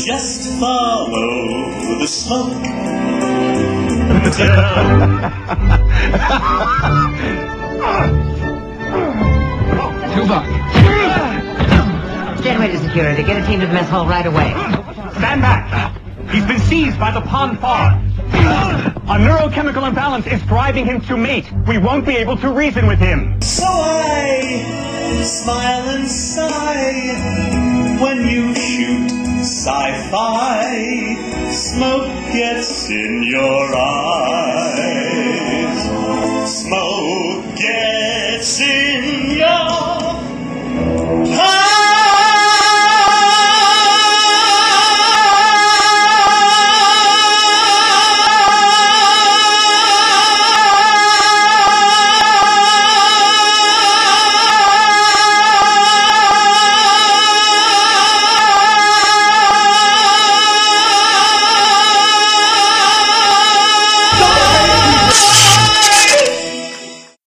Just follow the smoke. Tuvok. Stand away to security. Get a team to the mess hall right away. Stand back. He's been seized by the Pon farm. A neurochemical imbalance is driving him to mate. We won't be able to reason with him. So I smile and sigh when you shoot sci-fi. Smoke gets in your eyes. Smoke gets in